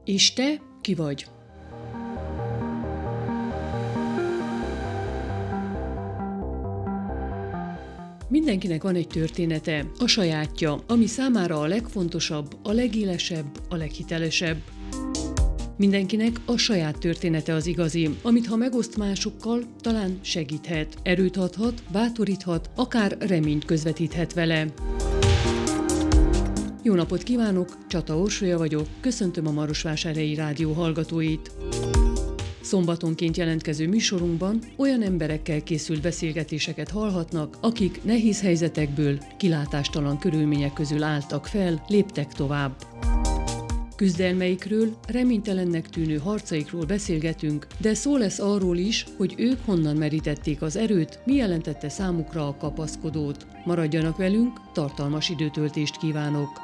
És te ki vagy? Mindenkinek van egy története, a sajátja, ami számára a legfontosabb, a legélesebb, a leghitelesebb. Mindenkinek a saját története az igazi, amit ha megoszt másokkal, talán segíthet, erőt adhat, bátoríthat, akár reményt közvetíthet vele. Jó napot kívánok, Csata Orsolya vagyok, köszöntöm a Marosvásárhelyi Rádió hallgatóit. Szombatonként jelentkező műsorunkban olyan emberekkel készült beszélgetéseket hallhatnak, akik nehéz helyzetekből, kilátástalan körülmények közül álltak fel, léptek tovább. Küzdelmeikről, reménytelennek tűnő harcaikról beszélgetünk, de szó lesz arról is, hogy ők honnan merítették az erőt, mi jelentette számukra a kapaszkodót. Maradjanak velünk, tartalmas időtöltést kívánok!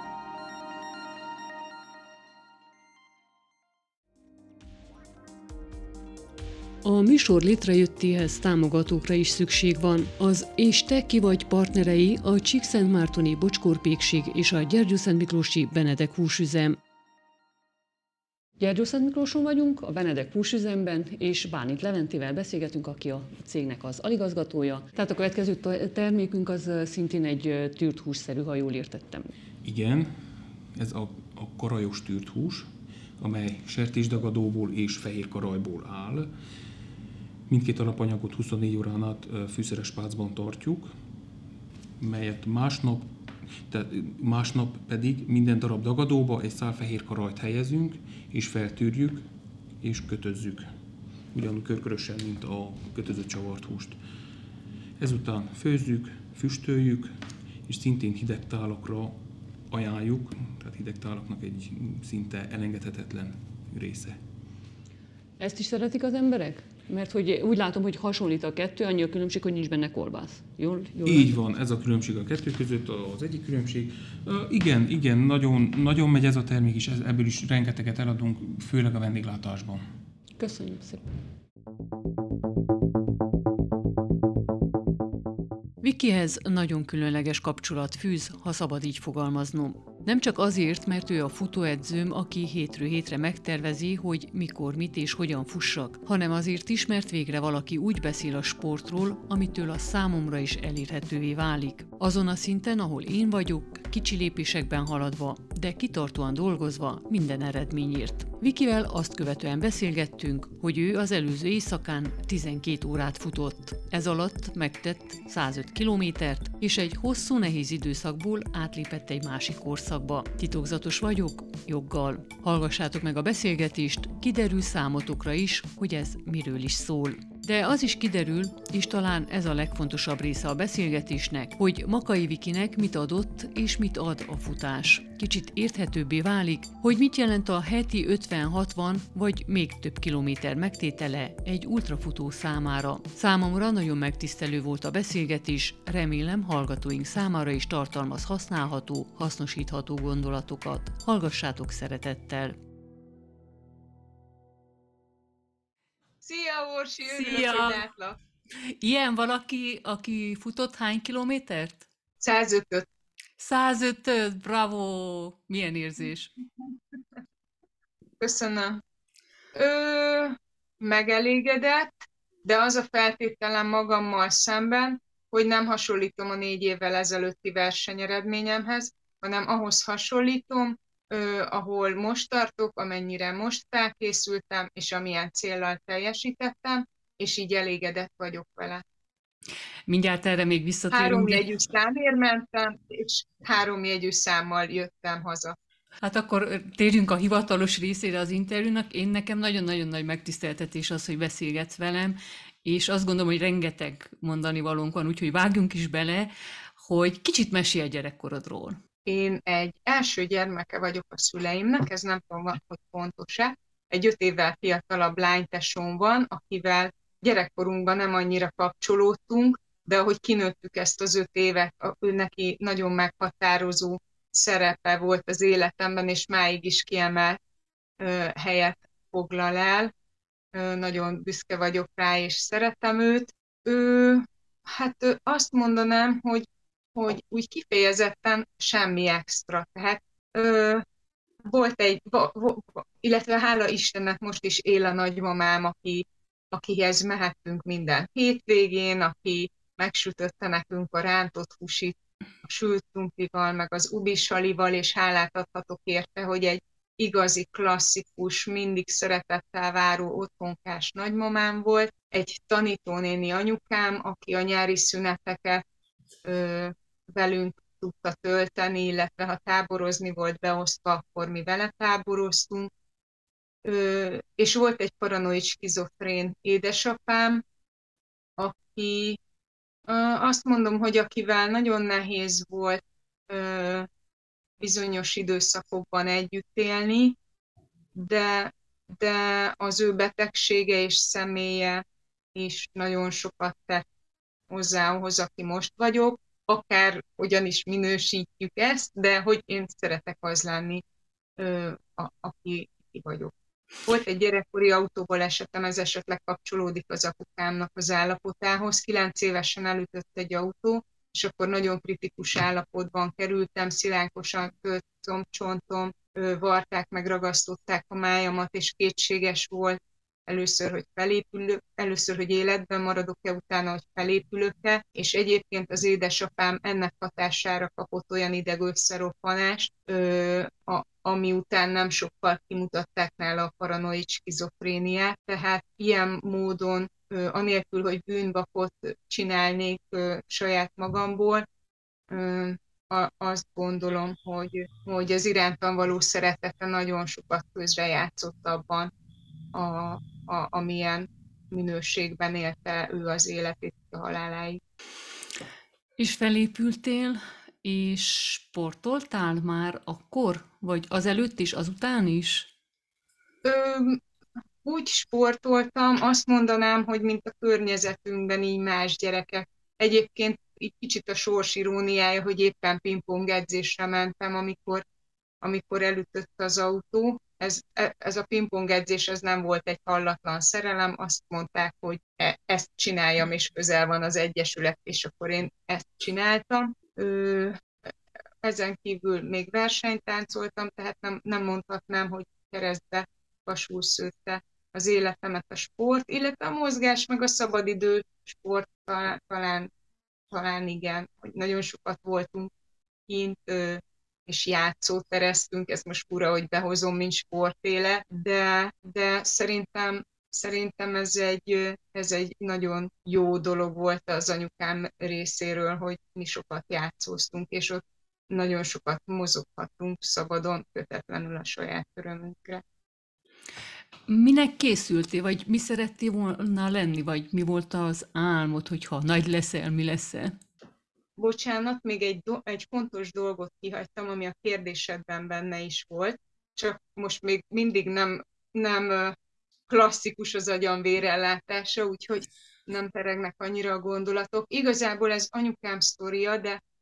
A műsor létrejöttéhez támogatókra is szükség van. Az És te ki vagy partnerei a Csíkszentmártoni Bocskor-pékség és a Gyergyószentmiklósi Benedek húsüzem. Gyergyószentmiklóson vagyunk, a Benedek húsüzemben, és Bálint Leventével beszélgetünk, aki a cégnek az aligazgatója. Tehát a következő termékünk az szintén egy tűrt hússzerű, ha jól értettem. Igen, ez a karajos tűrt hús, amely sertésdagadóból és fehér karajból áll. Mindkét alapanyagot 24 órán át fűszeres pácban tartjuk, melyet másnap pedig minden darab dagadóba egy szál fehér karajt helyezünk, és feltűrjük, és kötözzük. Ugyanúgy körkörösen, mint a kötözött csavart húst. Ezután főzzük, füstöljük, és szintén hideg tálakra ajánljuk, tehát hideg tálaknak egy szinte elengedhetetlen része. Ezt is szeretik az emberek? Mert hogy úgy látom, hogy hasonlít a kettő, annyi a különbség, hogy nincs benne kolbász. Jól Így van, ez a különbség a kettő között, az egyik különbség. Igen, nagyon megy ez a termék is, ebből is rengeteget eladunk, főleg a vendéglátásban. Köszönjük szépen! Vikihez nagyon különleges kapcsolat fűz, ha szabad így fogalmaznom. Nem csak azért, mert ő a futóedzőm, aki hétről hétre megtervezi, hogy mikor, mit és hogyan fussak, hanem azért is, mert végre valaki úgy beszél a sportról, amitől a számomra is elérhetővé válik. Azon a szinten, ahol én vagyok, kicsi lépésekben haladva, de kitartóan dolgozva minden eredményért. Vikivel azt követően beszélgettünk, hogy ő az előző éjszakán 12 órát futott. Ez alatt megtett 105 kilométert, és egy hosszú, nehéz időszakból átlépett egy másik korszakba. Titokzatos vagyok? Joggal. Hallgassátok meg a beszélgetést, kiderül számotokra is, hogy ez miről is szól. De az is kiderül, és talán ez a legfontosabb része a beszélgetésnek, hogy Makai Vikinek mit adott és mit ad a futás. Kicsit érthetőbbé válik, hogy mit jelent a heti 50-60 vagy még több kilométer megtétele egy ultrafutó számára. Számomra nagyon megtisztelő volt a beszélgetés, remélem hallgatóink számára is tartalmaz használható, hasznosítható gondolatokat. Hallgassátok szeretettel! Szia, Orsi! Örülök, Szia! hogy látlak. Ilyen valaki, aki futott hány kilométert? 105-öt. 105, bravo! Milyen érzés? Köszönöm. Megelégedett, de az a feltételem magammal szemben, hogy nem hasonlítom a 4 évvel ezelőtti versenyeredményemhez, hanem ahhoz hasonlítom, ahol most tartok, amennyire most felkészültem, és amilyen céllal teljesítettem, és így elégedett vagyok vele. Mindjárt erre még visszatérünk. 3 jegyű számért mentem, és 3 jegyű számmal jöttem haza. Hát akkor térjünk a hivatalos részére az interjúnak. Nekem nagyon-nagyon nagy megtiszteltetés az, hogy beszélgetsz velem, és azt gondolom, hogy rengeteg mondani valónk van, úgyhogy vágjunk is bele, hogy kicsit mesélj a gyerekkorodról. Én egy első gyermeke vagyok a szüleimnek, ez nem tudom, hogy pontos-e. Egy 5 évvel fiatalabb lánytesóm van, akivel gyerekkorunkban nem annyira kapcsolódtunk, de ahogy kinőttük ezt az 5 évet, ő neki nagyon meghatározó szerepe volt az életemben, és máig is kiemelt helyet foglal el. Nagyon büszke vagyok rá, és szeretem őt. Azt mondanám, hogy úgy kifejezetten semmi extra. Tehát illetve hála Istennek most is él a nagymamám, akihez mehettünk minden hétvégén, aki megsütötte nekünk a rántott húsit, a sült krumplival, meg az ubisalival, és hálát adhatok érte, hogy egy igazi, klasszikus, mindig szeretettel váró otthonkás nagymamám volt, egy tanítónéni anyukám, aki a nyári szüneteket velünk tudta tölteni, illetve ha táborozni volt beosztva, akkor mi vele táboroztunk. És volt egy paranoid skizofrén édesapám, aki azt mondom, hogy akivel nagyon nehéz volt bizonyos időszakokban együtt élni, de az ő betegsége és személye is nagyon sokat tett hozzá ahhoz, aki most vagyok, akár hogyan is minősítjük ezt, de hogy én szeretek az lenni, aki vagyok. Volt egy gyerekkori autóbalesetem, ez esetleg kapcsolódik az apukámnak az állapotához. 9 évesen elütött egy autó, és akkor nagyon kritikus állapotban kerültem, szilánkosan tört combcsontom, varták, meg ragasztották a májamat, és kétséges volt először, hogy életben maradok-e, utána, hogy felépülök-e, és egyébként az édesapám ennek hatására kapott olyan idegösszeroppanást, ami után nem sokkal kimutatták nála a paranoid skizofréniát, tehát ilyen módon, anélkül, hogy bűnbakot csinálnék saját magamból, azt gondolom, hogy az irántam való szeretete nagyon sokat közrejátszott abban, amilyen minőségben élte ő az életét a haláláig. És felépültél, és sportoltál már akkor? Vagy azelőtt is, azután is? Ö, Úgy sportoltam, azt mondanám, hogy mint a környezetünkben így más gyerekek. Egyébként így kicsit a sors iróniája, hogy éppen pingpong edzésre mentem, amikor elütött az autó. Ez a pingpong edzés ez nem volt egy hallatlan szerelem, azt mondták, hogy ezt csináljam, és közel van az egyesület, és akkor én ezt csináltam. Ezen kívül még versenytáncoltam, tehát nem mondhatnám, hogy keresztbe vasul szőtte az életemet a sport, illetve a mozgás, meg a szabadidő sport talán igen, hogy nagyon sokat voltunk kint, és játszótereztünk, ez most fura, hogy behozom, mint sportéle, de szerintem ez egy nagyon jó dolog volt az anyukám részéről, hogy mi sokat játszóztunk, és ott nagyon sokat mozoghatunk szabadon, kötetlenül a saját örömünkre. Minek készültél, vagy mi szerettél volna lenni, vagy mi volt az álmod, hogyha nagy leszel, mi leszel? Bocsánat, még egy fontos dolgot kihagytam, ami a kérdésedben benne is volt, csak most még mindig nem klasszikus az agyam vérellátása, úgyhogy nem peregnek annyira a gondolatok. Igazából ez anyukám sztoria,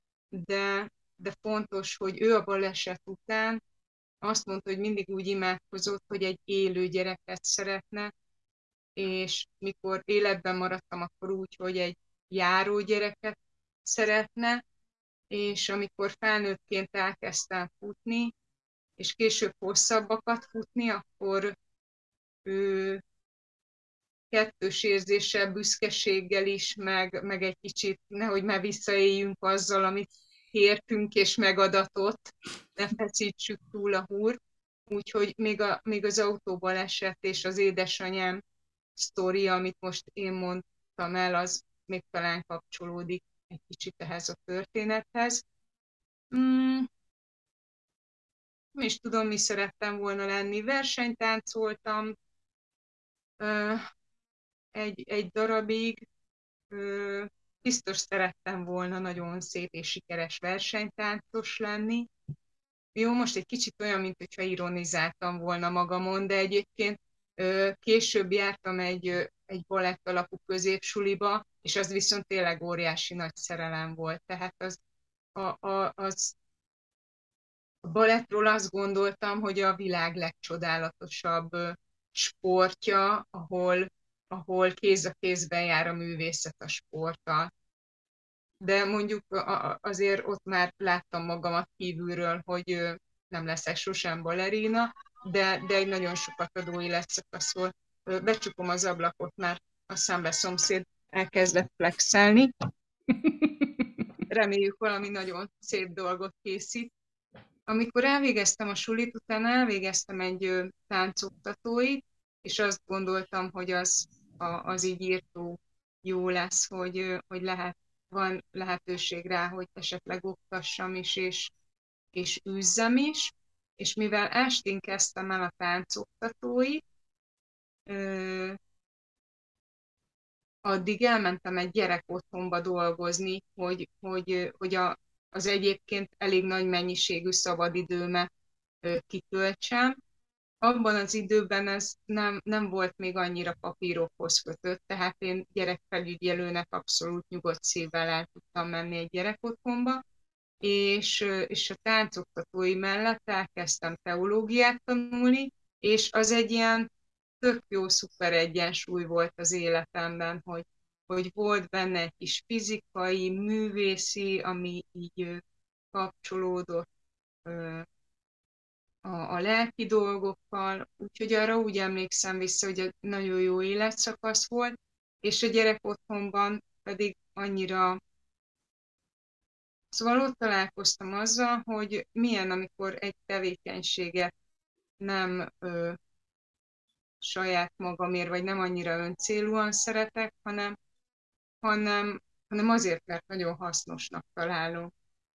de fontos, hogy ő a baleset után azt mondta, hogy mindig úgy imádkozott, hogy egy élő gyereket szeretne, és mikor életben maradtam, akkor úgy, hogy egy járó gyereket szeretne, és amikor felnőttként elkezdtem futni, és később hosszabbakat futni, akkor ő kettős érzéssel, büszkeséggel is, meg egy kicsit, nehogy már visszaéljünk azzal, amit kértünk és megadatott, ne feszítsük túl a húrt. Úgyhogy még az autóbaleset és az édesanyám sztoria, amit most én mondtam el, az még talán kapcsolódik egy kicsit ehhez a történethez. Nem is tudom, mi szerettem volna lenni. Versenytáncoltam egy darabig. Biztos szerettem volna nagyon szép és sikeres versenytáncos lenni. Jó, most egy kicsit olyan, mint hogyha ironizáltam volna magamon, de egyébként később jártam egy balett alapú középsuliba, és az viszont tényleg óriási nagy szerelem volt. Tehát a balettról azt gondoltam, hogy a világ legcsodálatosabb sportja, ahol kéz a kézben jár a művészet a sporttal. De mondjuk azért ott már láttam magamat kívülről, hogy nem leszek sosem balerina, de egy nagyon sokat adó életszakasz volt. Becsukom az ablakot, mert a szembe szomszéd elkezdett flexelni. Reméljük valami nagyon szép dolgot készít. Amikor elvégeztem a sulit, utána elvégeztem egy táncoktatóit, és azt gondoltam, hogy az így írtó jó lesz, hogy van lehetőség rá, hogy esetleg oktassam is, és űzzem is. És mivel estén kezdtem el a táncoktatóit, addig elmentem egy gyerekotthonba dolgozni, hogy az egyébként elég nagy mennyiségű szabadidőmet kitöltsem. Abban az időben ez nem volt még annyira papírokhoz kötött, tehát én gyerekfelügyelőnek abszolút nyugodt szívvel el tudtam menni egy gyerekotthonba, és a táncoktatói mellett elkezdtem teológiát tanulni, és az egy ilyen tök jó, szuper egyensúly volt az életemben, hogy volt benne egy kis fizikai, művészi, ami így kapcsolódott a lelki dolgokkal, úgyhogy arra úgy emlékszem vissza, hogy egy nagyon jó életszakasz volt, és a gyerekotthonban pedig annyira. Szóval ott találkoztam azzal, hogy milyen, amikor egy tevékenységet nem saját magamért, vagy nem annyira öncélúan szeretek, hanem azért, mert nagyon hasznosnak találom.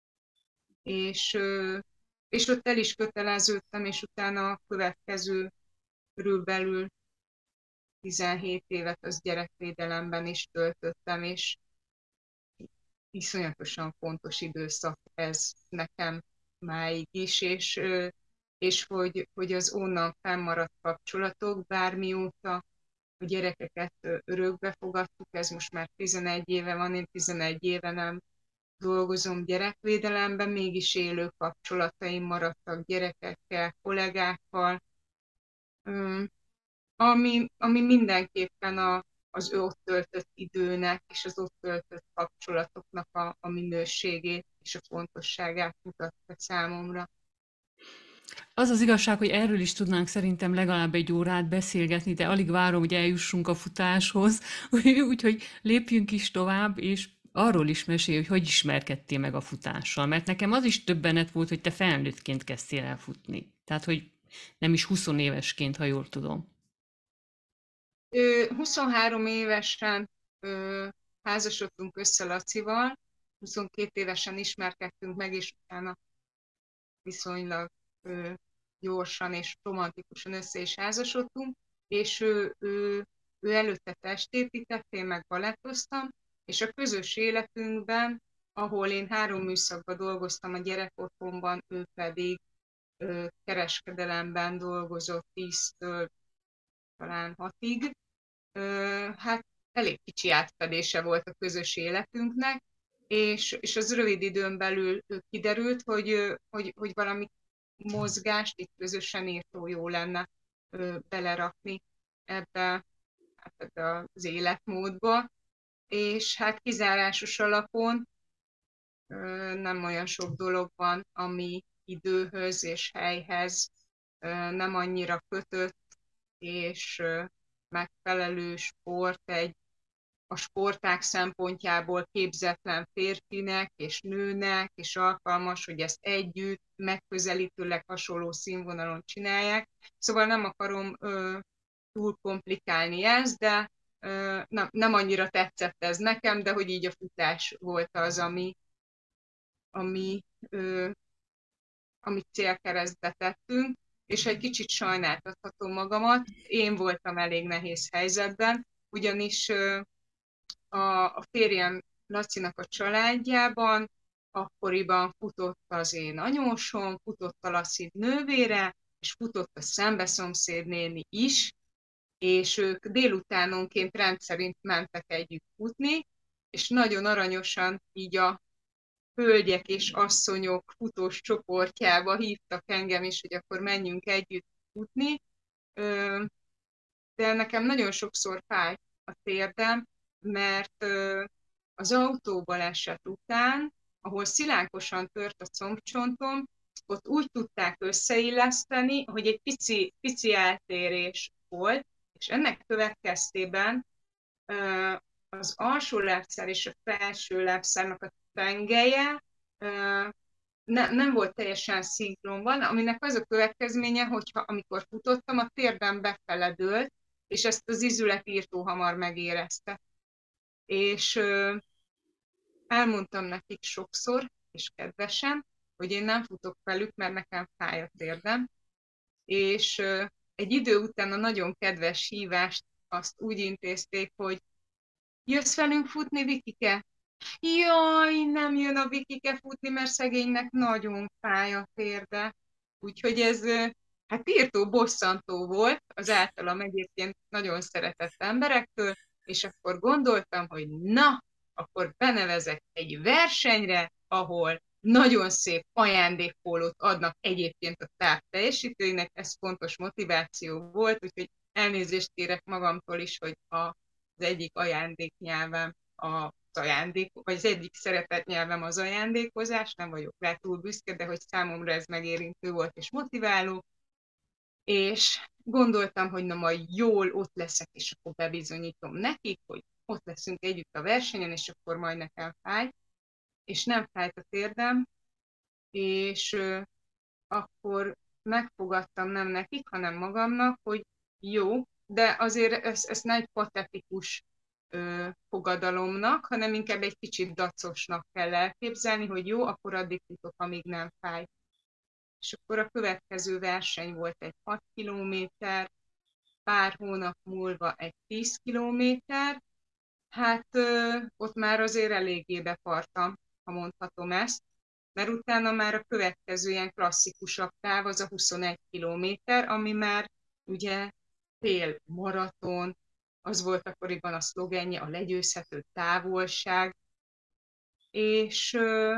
És ott el is köteleződtem, és utána a következő körülbelül 17 évet az gyerekvédelemben is töltöttem, és iszonyatosan fontos időszak ez nekem máig is, és hogy az onnan fennmaradt kapcsolatok, bármióta a gyerekeket örökbe fogadtuk, ez most már 11 éve van, én 11 éve nem dolgozom gyerekvédelemben, mégis élő kapcsolataim maradtak gyerekekkel, kollégákkal, ami mindenképpen az ott töltött időnek és az ott töltött kapcsolatoknak a minőségét és a fontosságát mutatta számomra. Az az igazság, hogy erről is tudnánk szerintem legalább egy órát beszélgetni, de alig várom, hogy eljussunk a futáshoz, úgyhogy lépjünk is tovább, és arról is mesélj, hogy ismerkedtél meg a futással, mert nekem az is döbbenet volt, hogy te felnőttként kezdtél el futni. Tehát, hogy nem is 20 évesként, ha jól tudom. 23 évesen házasodtunk össze Lacival, 22 évesen ismerkedtünk meg, és utána viszonylag gyorsan és romantikusan össze is házasodtunk, és ő előtte testépített, én meg balettoztam, és a közös életünkben, ahol én 3 műszakban dolgoztam a gyerekotthonban, ő pedig kereskedelemben dolgozott 10-től talán 6-ig. Hát elég kicsi átfedése volt a közös életünknek, és az rövid időn belül kiderült, hogy valami mozgást itt közösen írtó jó lenne belerakni ebbe az életmódba, és hát kizárásos alapon nem olyan sok dolog van, ami időhöz és helyhez nem annyira kötött, és megfelelő sport a sportág szempontjából képzetlen férfinek és nőnek, és alkalmas, hogy ezt együtt megközelítőleg hasonló színvonalon csinálják. Szóval nem akarom túl komplikálni ezt, de nem annyira tetszett ez nekem, de hogy így a futás volt az, amit célkeresztbe tettünk, és egy kicsit sajnáltathatom magamat. Én voltam elég nehéz helyzetben, ugyanis a férjem Lacinak a családjában akkoriban futott az én anyósom, futott a Laci nővére, és futott a szembeszomszéd néni is, és ők délutánonként rendszerint mentek együtt futni, és nagyon aranyosan így a hölgyek és asszonyok futós csoportjába hívtak engem is, hogy akkor menjünk együtt futni, de nekem nagyon sokszor fájt a térdem, mert az autóbaleset után, ahol szilánkosan tört a combcsontom, ott úgy tudták összeilleszteni, hogy egy pici eltérés volt, és ennek következtében az alsó lábszár és a felső lábszárnak a tengelye nem volt teljesen szinkronban, aminek az a következménye, hogyha amikor futottam, a térdem befele dőlt, és ezt az izület írtó hamar megérezte. És elmondtam nekik sokszor, és kedvesen, hogy én nem futok velük, mert nekem fáj a térdem. És egy idő után a nagyon kedves hívást azt úgy intézték, hogy jössz velünk futni, Vikike? Jaj, nem jön a Vikike futni, mert szegénynek nagyon fáj a térde. Úgyhogy ez hát írtó bosszantó volt az általam egyébként nagyon szeretett emberektől, és akkor gondoltam, hogy na, akkor benevezek egy versenyre, ahol nagyon szép ajándékpólót adnak egyébként a távteljesítőinek, ez fontos motiváció volt, úgyhogy elnézést kérek magamtól is, hogy az egyik ajándéknyelvem az ajándék, vagy az egyik szeretett nyelvem az ajándékozás, nem vagyok rá túl büszke, de hogy számomra ez megérintő volt és motiváló, és gondoltam, hogy na majd jól ott leszek, és akkor bebizonyítom nekik, hogy ott leszünk együtt a versenyen, és akkor majd nekem fáj, és nem fájt a térdem, és akkor megfogadtam nem nekik, hanem magamnak, hogy jó, de azért ezt nem egy patetikus fogadalomnak, hanem inkább egy kicsit dacosnak kell elképzelni, hogy jó, akkor addig futok, amíg nem fáj. És akkor a következő verseny volt egy 6 kilométer, pár hónap múlva egy 10 kilométer, hát ott már azért eléggé bepartam, ha mondhatom ezt, mert utána már a következő ilyen klasszikusabb táv az a 21 kilométer, ami már ugye fél maraton, az volt akkoriban a szlogenje, a legyőzhető távolság, és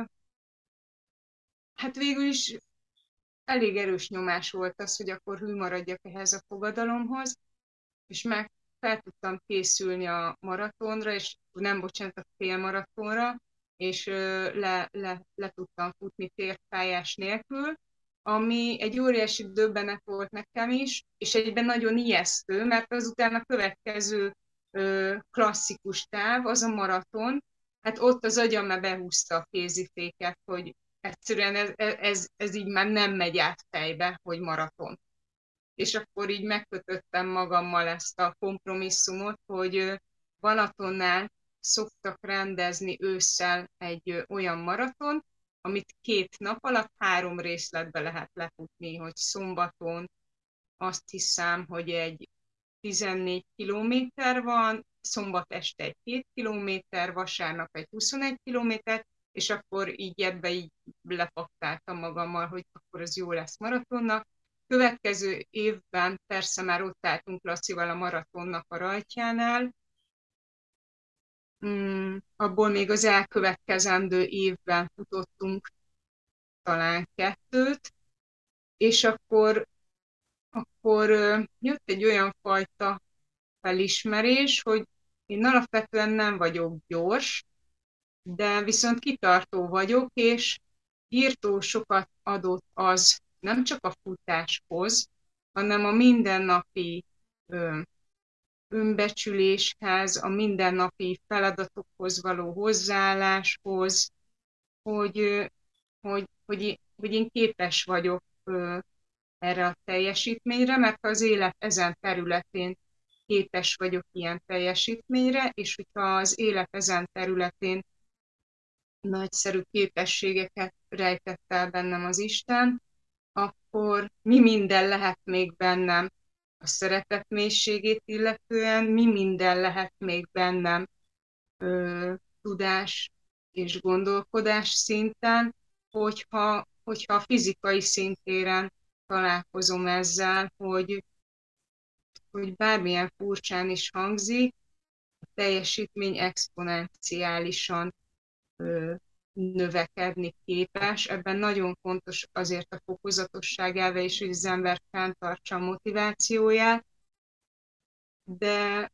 hát végül is elég erős nyomás volt az, hogy akkor hű maradjak ehhez a fogadalomhoz, és meg fel tudtam készülni a maratonra, és nem bocsánat, a félmaratonra, és le tudtam futni térpályás nélkül, ami egy óriási döbbenet volt nekem is, és egyben nagyon ijesztő, mert azután a következő klasszikus táv, az a maraton, hát ott az agyam már behúzta a kéziféket, hogy egyszerűen ez így már nem megy át fejbe, hogy maraton. És akkor így megkötöttem magammal ezt a kompromisszumot, hogy Balatonnál szoktak rendezni ősszel egy olyan maraton, amit 2 nap alatt 3 részletbe lehet lefutni, hogy szombaton azt hiszem, hogy egy 14 kilométer van, szombat este egy 2 kilométer, vasárnap egy 21 kilométer, és akkor így ebbe így lepaktáltam magammal, hogy akkor az jó lesz maratonnak. Következő évben persze már ott álltunk Lacival a maratonnak a rajtjánál, abból még az elkövetkezendő évben futottunk talán 2, és akkor jött egy olyan fajta felismerés, hogy én alapvetően nem vagyok gyors, de viszont kitartó vagyok, és írtó sokat adott az nem csak a futáshoz, hanem a mindennapi önbecsüléshez, a mindennapi feladatokhoz való hozzáálláshoz, hogy én képes vagyok erre a teljesítményre, mert az élet ezen területén képes vagyok ilyen teljesítményre, és hogyha az élet ezen területén nagyszerű képességeket rejtett el bennem az Isten, akkor mi minden lehet még bennem a szeretet mélységét illetően, mi minden lehet még bennem tudás és gondolkodás szinten, hogyha a fizikai szintéren találkozom ezzel, hogy bármilyen furcsán is hangzik, a teljesítmény exponenciálisan növekedni képes. Ebben nagyon fontos azért a fokozatosság elve is, hogy az ember fenntartsa a motivációját, de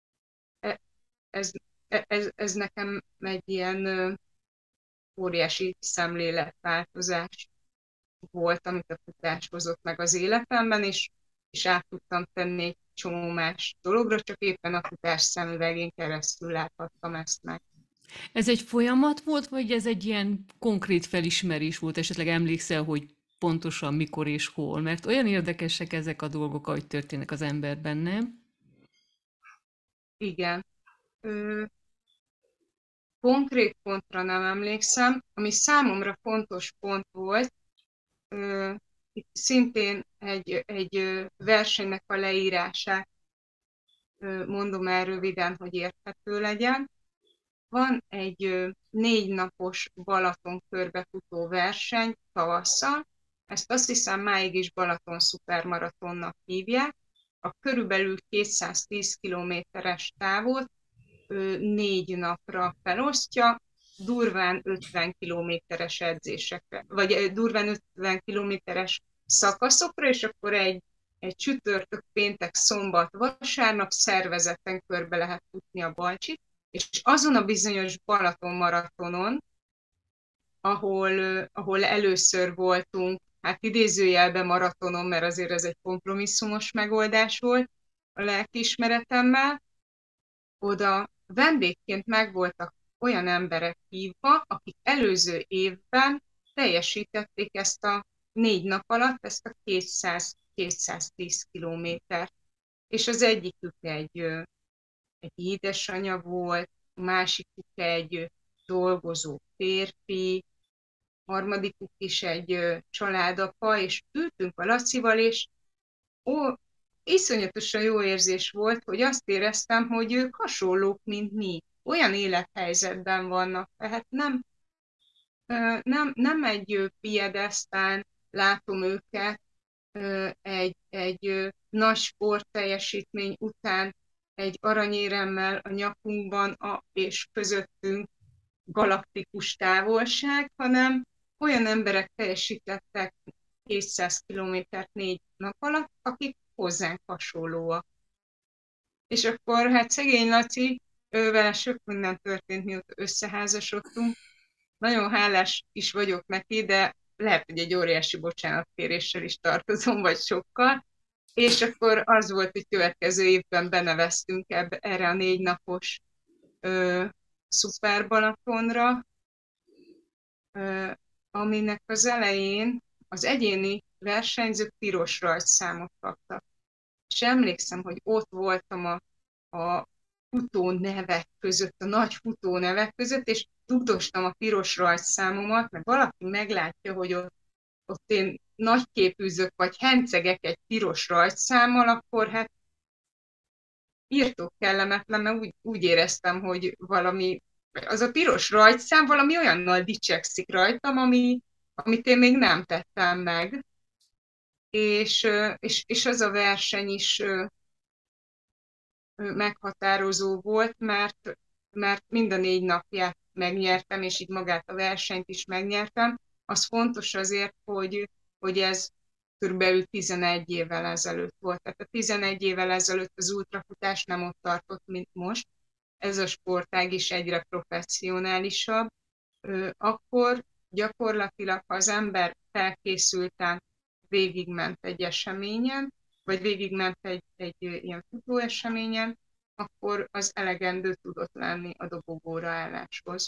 ez nekem egy ilyen óriási szemléletváltozás volt, amit a futás hozott meg az életemben, és át tudtam tenni egy csomó más dologra, csak éppen a futás szemüvegén keresztül láthattam ezt meg. Ez egy folyamat volt, vagy ez egy ilyen konkrét felismerés volt? Esetleg emlékszel, hogy pontosan mikor és hol? Mert olyan érdekesek ezek a dolgok, ahogy történnek az emberben, nem? Igen. Konkrét pontra nem emlékszem, ami számomra fontos pont volt, itt szintén egy versenynek a leírását mondom el röviden, hogy érthető legyen. Van egy 4 napos Balaton körbefutó verseny tavasszal, ezt azt hiszem máig is Balaton szupermaratonnak hívják. A körülbelül 210 kilométeres távot 4 napra felosztja, durván 50 kilométeres edzésekre, vagy durván 50 kilométeres szakaszokra, és akkor egy csütörtök, péntek, szombat, vasárnap szervezetten körbe lehet futni a Balcsit, és azon a bizonyos Balaton maratonon, ahol először voltunk, hát idézőjelben maratonon, mert azért ez egy kompromisszumos megoldás volt a lelkiismeretemmel, oda vendégként megvoltak olyan emberek hívva, akik előző évben teljesítették ezt a 4 nap alatt, ezt a 200-210 kilométert. És az egyikük egy édesanyja volt, a másikuk egy dolgozó férfi, harmadikuk is egy családapa, és ültünk a Lacival, és iszonyatosan jó érzés volt, hogy azt éreztem, hogy ők hasonlók, mint mi. Olyan élethelyzetben vannak, tehát nem egy piedesztán látom őket egy nagy sportteljesítmény után egy aranyéremmel a nyakunkban és közöttünk galaktikus távolság, hanem olyan emberek teljesítettek 200 kilométert 4 nap alatt, akik hozzánk hasonlóak. És akkor hát szegény Laci, vele sok minden történt, mióta összeházasodtunk. Nagyon hálás is vagyok neki, de lehet, hogy egy óriási bocsánatkéréssel is tartozom, vagy sokkal. És akkor az volt, hogy következő évben beneveztünk erre a 4 napos Szuper Balatonra, aminek az elején az egyéni versenyzők piros rajtszámot kaptak. És emlékszem, hogy ott voltam a futó nevek között, a nagy futó nevek között, és dugdostam a piros rajtszámomat, mert valaki meglátja, hogy ott én nagyképűzök, vagy hencegek egy piros rajtszámmal, akkor hát írtók kellemetlen, mert úgy éreztem, hogy valami, az a piros rajtszám valami olyannal dicsekszik rajtam, amit én még nem tettem meg. És az a verseny is meghatározó volt, mert mind a 4 napját megnyertem, és így magát a versenyt is megnyertem. Az fontos azért, hogy ez körülbelül 11 évvel ezelőtt volt. Tehát a 11 évvel ezelőtt az ultrafutás nem ott tartott, mint most. Ez a sportág is egyre professzionálisabb. Akkor gyakorlatilag, ha az ember felkészülten végigment egy eseményen, vagy végigment egy ilyen futóeseményen, akkor az elegendő tudott lenni a dobogóra álláshoz.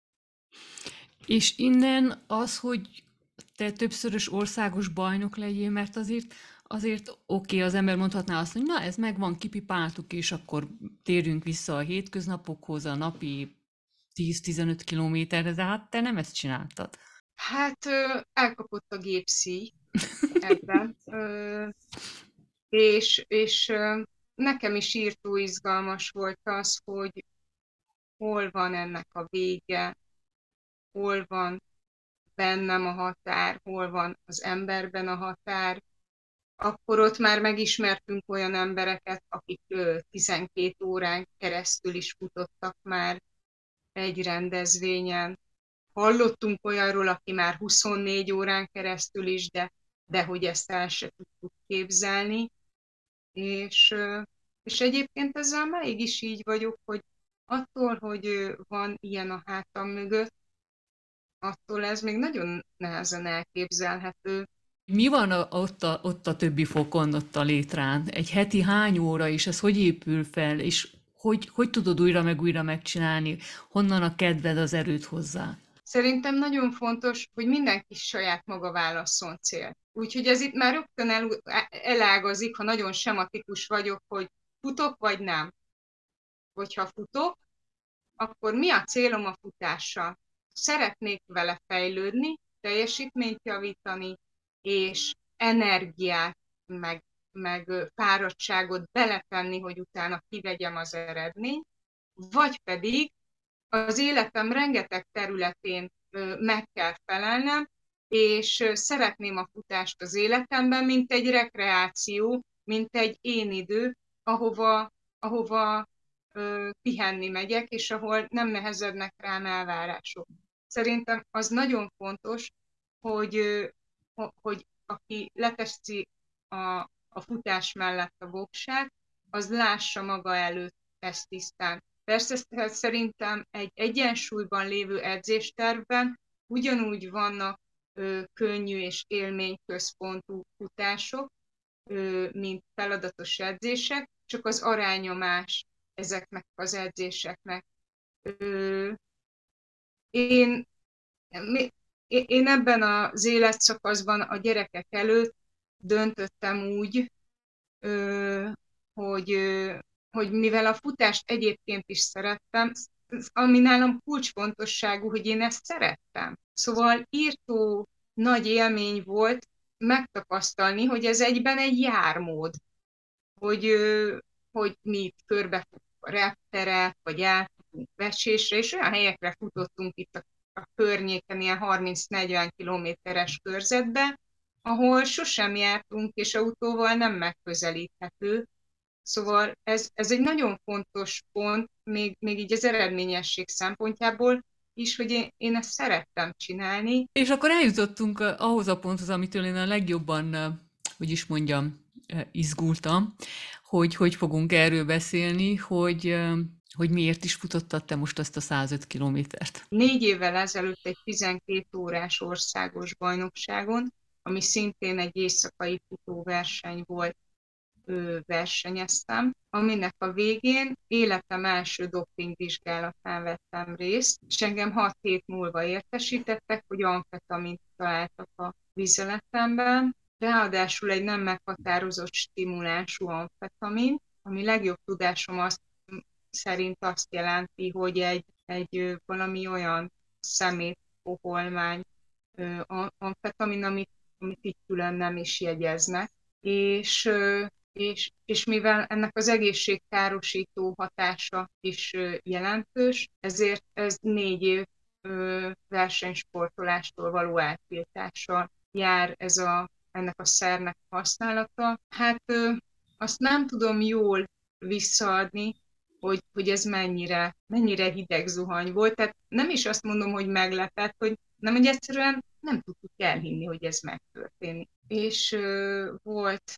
És innen az, hogy te többszörös országos bajnok legyél, mert azért oké, az ember mondhatná azt, hogy na ez megvan, kipipáltuk, és akkor térjünk vissza a hétköznapokhoz, a napi 10-15 kilométerre, de hát te nem ezt csináltad. Hát elkapott a gépszíj ebben, és nekem is írtó izgalmas volt az, hogy hol van ennek a vége, hol van bennem a határ, hol van az emberben a határ. Akkor ott már megismertünk olyan embereket, akik 12 órán keresztül is futottak már egy rendezvényen. Hallottunk olyanról, aki már 24 órán keresztül is, de hogy ezt el se tudtuk képzelni. És egyébként ezzel máig is így vagyok, hogy attól, hogy van ilyen a hátam mögött, attól ez még nagyon nehezen elképzelhető. Mi van ott a többi fokon, ott a létrán? Egy heti hány óra, és ez hogy épül fel, és hogy tudod újra meg újra megcsinálni? Honnan a kedved, az erőd hozzá? Szerintem nagyon fontos, hogy mindenki saját maga válasszon célt. Úgyhogy ez itt már rögtön elágazik, ha nagyon sematikus vagyok, hogy futok vagy nem. Hogyha futok, akkor mi a célom a futással? Szeretnék vele fejlődni, teljesítményt javítani, és energiát, meg fáradtságot beletenni, hogy utána kivegyem az eredményt, vagy pedig az életem rengeteg területén meg kell felelnem, és szeretném a futást az életemben, mint egy rekreáció, mint egy én idő, ahova pihenni megyek, és ahol nem nehezednek rám elvárások. Szerintem az nagyon fontos, hogy, hogy aki leteszi a futás mellett a voksát, az lássa maga előtt ezt tisztán. Persze szerintem egy egyensúlyban lévő edzéstervben ugyanúgy vannak könnyű és élményközpontú futások, mint feladatos edzések, csak az aránya más ezeknek az edzéseknek. Én, én ebben az életszakaszban a gyerekek előtt döntöttem úgy, hogy, hogy mivel a futást egyébként is szerettem, ami nálam kulcsfontosságú, hogy én ezt szerettem. Szóval írtó nagy élmény volt megtapasztalni, hogy ez egyben egy jármód, hogy, hogy mi itt körbefutunk a repteret, vagy elfutunk Vecsésre, és olyan helyekre futottunk itt a környéken, ilyen 30-40 kilométeres körzetbe, ahol sosem jártunk, és autóval nem megközelíthető. Szóval ez egy nagyon fontos pont, még így az eredményesség szempontjából is, hogy én ezt szerettem csinálni. És akkor eljutottunk ahhoz a ponthoz, amitől én a legjobban, hogy is mondjam, izgultam, hogy fogunk erről beszélni, hogy miért is futottad te most azt a 105 kilométert. 4 évvel ezelőtt egy 12 órás országos bajnokságon, ami szintén egy éjszakai futóverseny volt, versenyeztem, aminek a végén életem első dopingvizsgálatán vettem részt, és engem 6 hét múlva értesítettek, hogy amfetamint találtak a vizeletemben, ráadásul egy nem meghatározott stimulású amfetamin, ami legjobb tudásom szerint azt jelenti, hogy egy valami olyan szemétpoholmány amfetamin, amit így külön nem is jegyeznek, és mivel ennek az egészségkárosító hatása is jelentős, ezért ez 4 év versenysportolástól való eltiltással jár ennek a szernek a használata. Hát azt nem tudom jól visszaadni, hogy ez mennyire hideg zuhany volt. Tehát nem is azt mondom, hogy meglepett, nem, hogy egyszerűen nem tudtuk elhinni, hogy ez megtörténik. És volt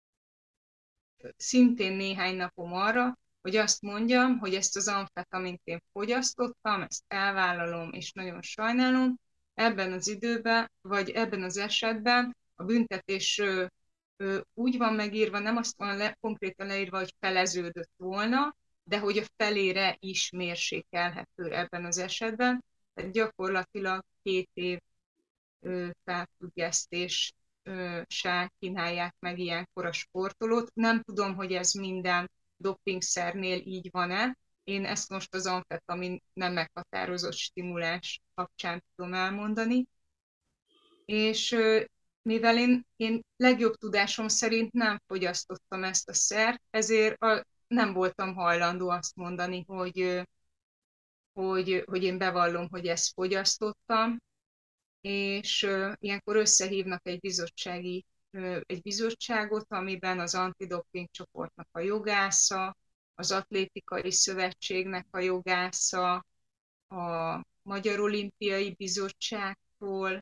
szintén néhány napom arra, hogy azt mondjam, hogy ezt az amfetamint én fogyasztottam, ezt elvállalom, és nagyon sajnálom. Ebben az időben, vagy ebben az esetben a büntetés úgy van megírva, nem azt van konkrétan leírva, hogy feleződött volna, de hogy a felére is mérsékelhető ebben az esetben. Tehát gyakorlatilag 2 év felfüggesztés se kínálják meg ilyenkor a sportolót. Nem tudom, hogy ez minden dopingszernél így van-e. Én ezt most az amfetamin nem meghatározott stimulás kapcsán tudom elmondani. És mivel én legjobb tudásom szerint nem fogyasztottam ezt a szert, ezért nem voltam hajlandó azt mondani, hogy én bevallom, hogy ezt fogyasztottam, és ilyenkor összehívnak egy bizottságot, amiben az antidoping csoportnak a jogásza, az atlétikai szövetségnek a jogásza, a Magyar Olimpiai Bizottságtól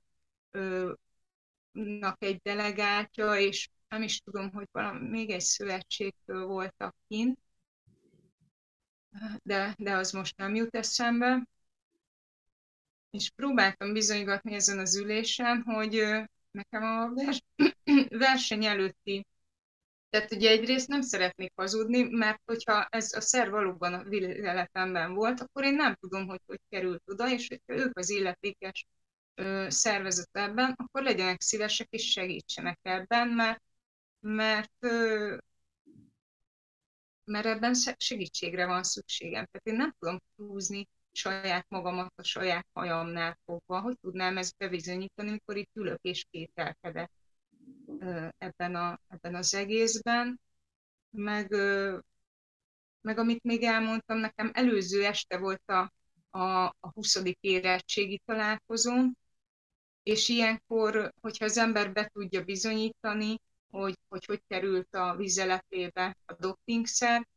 egy delegáltja, és nem is tudom, hogy még egy szövetségtől voltak kint, de az most nem jut eszembe. és próbáltam bizonygatni ezen az ülésen, hogy nekem a verseny előtti, tehát ugye egyrészt nem szeretnék hazudni, mert hogyha ez a szer valóban a vizeletemben volt, akkor én nem tudom, hogy került oda, és hogyha ők az illetékes szervezet ebben, akkor legyenek szívesek és segítsenek ebben, mert, mert ebben segítségre van szükségem. Tehát én nem tudom húzni saját magamat a saját hajamnál fogva. Hogy tudnám ezt bebizonyítani, amikor itt ülök és kételkedek ebben az egészben. Meg amit még elmondtam, nekem előző este volt a 20. érettségi találkozón, és ilyenkor, hogyha az ember be tudja bizonyítani, hogy került a vizeletébe a dopingszer,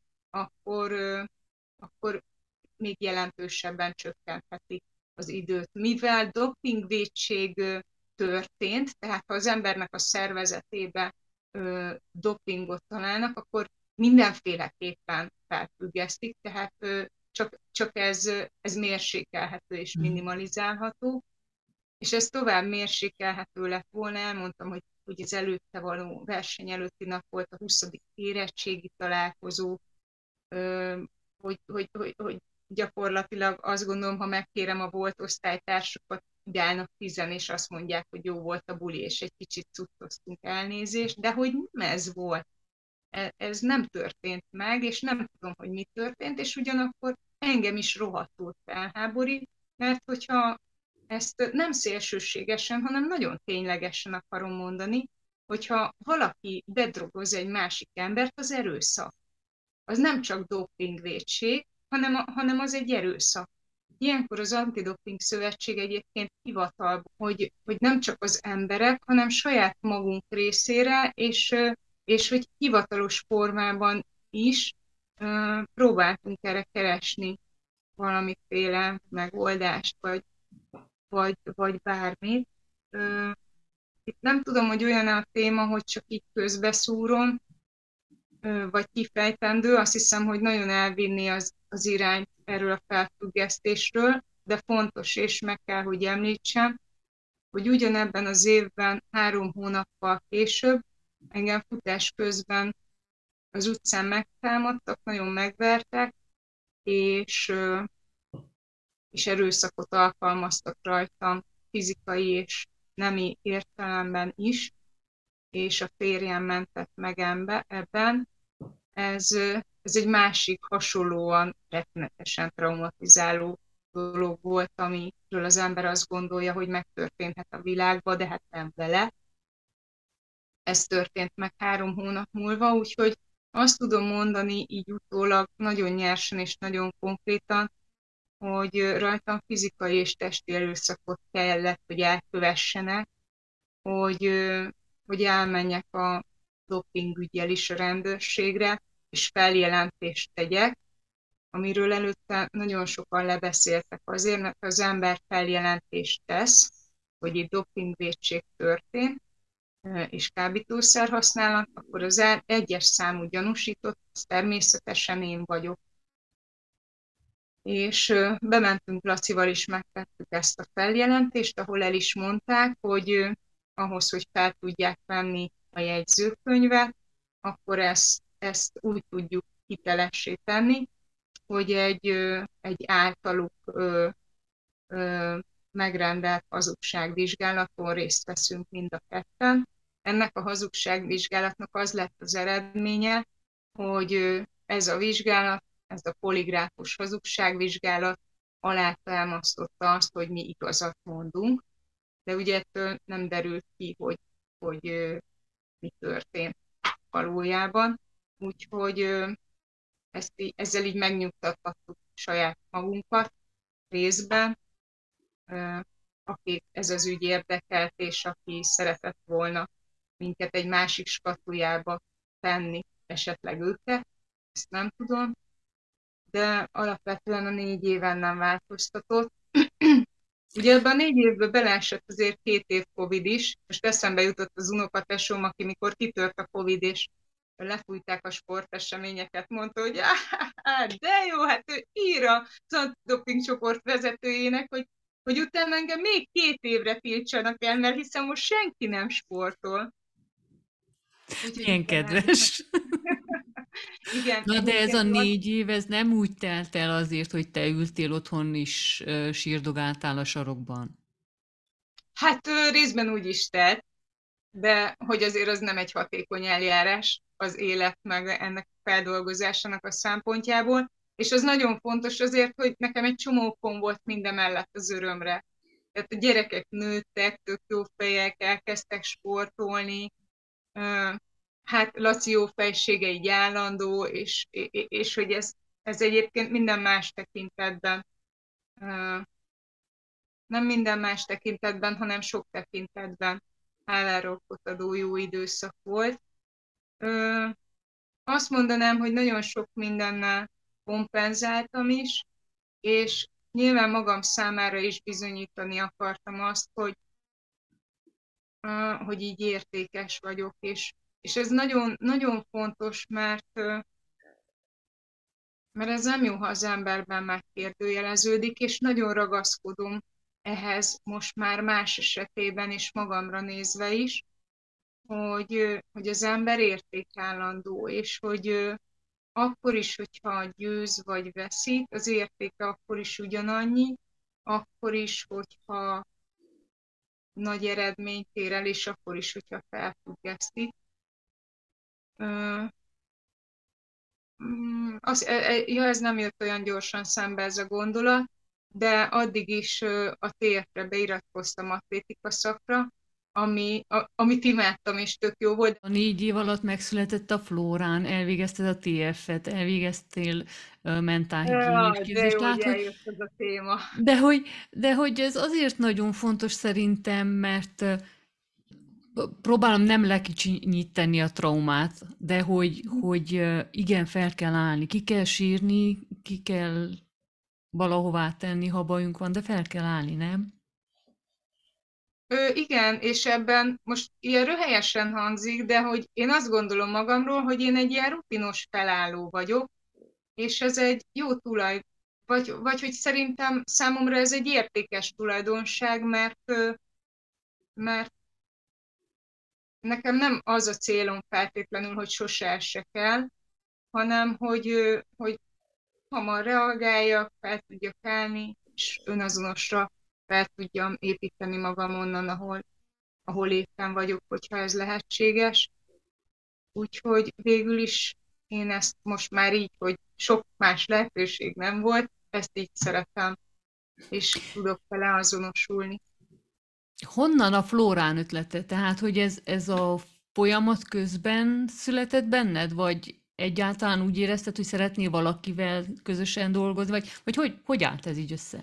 akkor még jelentősebben csökkenthetik az időt. Mivel dopingvétség történt, tehát ha az embernek a szervezetébe dopingot találnak, akkor mindenféleképpen felfüggesztik, tehát csak ez mérsékelhető és minimalizálható, és ez tovább mérsékelhető lett volna. Elmondtam, hogy az előtte való verseny előtti nap volt a 20. érettségi találkozó, hogy gyakorlatilag azt gondolom, ha megkérem a volt osztálytársukat, hogy állnak 10 és azt mondják, hogy jó volt a buli, és egy kicsit cuccoztunk, elnézést, de hogy nem ez volt. Ez nem történt meg, és nem tudom, hogy mi történt, és ugyanakkor engem is rohadtul felháborít, mert hogyha ezt nem szélsőségesen, hanem nagyon ténylegesen akarom mondani, hogyha valaki bedrogoz egy másik embert, az erőszak. Az nem csak dopingvétség, hanem az egy erőszak. Ilyenkor az Antidoping Szövetség egyébként hivatal, hogy nem csak az emberek, hanem saját magunk részére, és hogy hivatalos formában is próbáltunk erre keresni valamiféle megoldást, vagy bármit. Itt nem tudom, hogy olyan a téma, hogy csak így közbeszúrom, vagy kifejtendő, azt hiszem, hogy nagyon elvinni az irányt erről a felfüggesztésről, de fontos, és meg kell, hogy említsem, hogy ugyanebben az évben 3 hónappal később engem futás közben az utcán megtámadtak, nagyon megvertek, és erőszakot alkalmaztak rajtam, fizikai és nemi értelemben is, és a férjem mentett meg ebben. Ez egy másik hasonlóan rettenetesen traumatizáló dolog volt, amiről az ember azt gondolja, hogy megtörténhet a világban, de hát nem vele. Ez történt meg 3 hónap múlva, úgyhogy azt tudom mondani így utólag nagyon nyersen és nagyon konkrétan, hogy rajtam fizikai és testi erőszakot kellett, hogy elkövessenek, hogy elmenjek a dopingüggyel is a rendőrségre, és feljelentést tegyek, amiről előtte nagyon sokan lebeszéltek azért, mert az ember feljelentést tesz, hogy itt dopingvétség történt, és kábítószer használat, akkor az egyes számú gyanúsított, az természetesen én vagyok. És bementünk Lacival is, megtettük ezt a feljelentést, ahol el is mondták, hogy ahhoz, hogy fel tudják venni a jegyzőkönyvet, akkor ezt úgy tudjuk hitelessé tenni, hogy egy általuk megrendelt hazugságvizsgálaton részt veszünk mind a ketten. Ennek a hazugságvizsgálatnak az lett az eredménye, hogy ez a vizsgálat, ez a poligráfus hazugságvizsgálat alátámasztotta azt, hogy mi igazat mondunk, de ugye ettől nem derült ki, hogy mi történt valójában. Úgyhogy ezzel így megnyugtathattuk saját magunkat részben, akit ez az ügy érdekelt, és aki szeretett volna minket egy másik skatujába tenni, esetleg őket, ezt nem tudom, de alapvetően a 4 éven nem változtatott. Ugye ebben a 4 évben beleesett azért 2 év Covid is, most eszembe jutott az unokatesóm, aki mikor kitört a Covid, és lefújták a sporteseményeket, mondta, hogy de jó, hát ő ír az antidoping csoport vezetőjének, hogy hogy utána engem még 2 évre tiltsanak el, mert hiszen most senki nem sportol. Úgyhogy Milyen igen, ennek kedves. igen, Na de ez a egyébként 4 év, ez nem úgy telt el azért, hogy te ültél otthon is, sírdogáltál a sarokban. hát részben úgy is tett, de hogy azért az nem egy hatékony eljárás az élet meg ennek a feldolgozásának a szempontjából, és az nagyon fontos azért, hogy nekem egy csomó okom volt mindemellett az örömre. Tehát a gyerekek nőttek, tök jó fejek, elkezdtek sportolni, hát Laci jó fejsége így állandó, és hogy ez egyébként minden más tekintetben, nem minden más tekintetben, hanem sok tekintetben hálárokot adó jó időszak volt. Azt mondanám, hogy nagyon sok mindennel kompenzáltam is, és nyilván magam számára is bizonyítani akartam azt, hogy így értékes vagyok, és ez nagyon, nagyon fontos, mert ez nem jó, ha az emberben megkérdőjeleződik, és nagyon ragaszkodom ehhez most már más esetében is magamra nézve is, hogy az ember értékállandó, és hogy akkor is, hogyha győz vagy veszít, az értéke akkor is ugyanannyi, akkor is, hogyha nagy eredményt ér el, és akkor is, hogyha felfüggesztik. Ja, ez nem jött olyan gyorsan szembe ez a gondolat, de addig is a TF-re beiratkoztam atlétika szakra, amit imádtam, és tök jó volt. A 4 év alatt megszületett a Flórán, elvégezted a TF-et, elvégeztél mentálhigiénés De képzést. jó, hogy Tehát, hogy eljött ez a téma. de hogy ez azért nagyon fontos szerintem, mert próbálom nem lekicsinyíteni a traumát, de hogy igen, fel kell állni, ki kell sírni, ki kell valahová tenni, ha bajunk van, de fel kell állni, nem? Igen, és ebben most ilyen röhelyesen hangzik, de hogy én azt gondolom magamról, hogy én egy ilyen rutinos felálló vagyok, és ez egy jó tulaj, vagy hogy szerintem számomra ez egy értékes tulajdonság, mert nekem nem az a célom feltétlenül, hogy sose essek el, hanem hogy hamar reagáljak, fel tudjak állni, és önazonosra fel tudjam építeni magam onnan, ahol éppen vagyok, hogyha ez lehetséges. Úgyhogy végül is én ezt most már így, hogy sok más lehetőség nem volt, ezt így szeretem, és tudok vele azonosulni. Honnan a Flórán ötlete? Tehát, hogy ez a folyamat közben született benned, vagy egyáltalán úgy érezted, hogy szeretnél valakivel közösen dolgozni, vagy hogy állt ez így össze?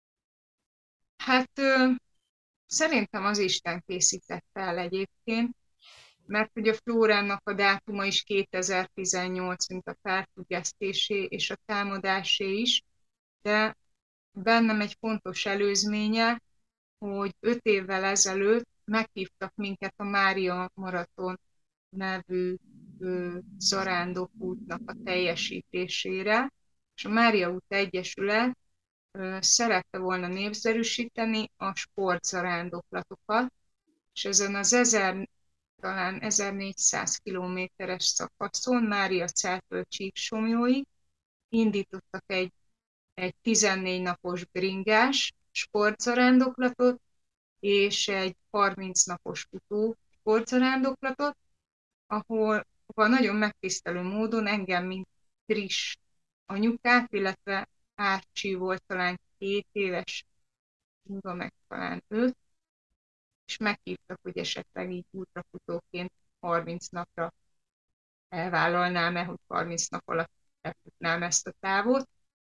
Hát szerintem az Isten készítette el egyébként, mert hogy a Flórának a dátuma is 2018, mint a felfüggesztésé és a támadásé is, de bennem egy fontos előzménye, hogy 5 évvel ezelőtt meghívtak minket a Mária Maraton nevű zarándokútnak a teljesítésére, és a Mária út Egyesület szerette volna népszerűsíteni a sportzarándoklatokat, és ezen az talán 1400 kilométeres szakaszon Mária Celtől Csíksomjóig indítottak egy 14 napos bringás sportzarándoklatot, és egy 30 napos futó sportzarándoklatot, ahol nagyon megtisztelő módon engem, mint friss anyukát, illetve Árcsi volt talán 2 éves, Inga meg talán 5, és meghívtak, hogy esetleg így útrafutóként 30 napra elvállalnám-e, hogy 30 nap alatt elfutnám ezt a távot.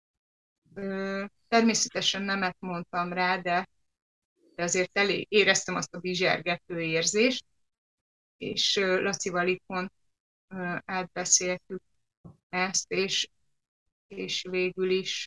Természetesen nemet mondtam rá, de azért elég éreztem azt a bizsergető érzést, és Lacival itthon átbeszéltük ezt, és végül is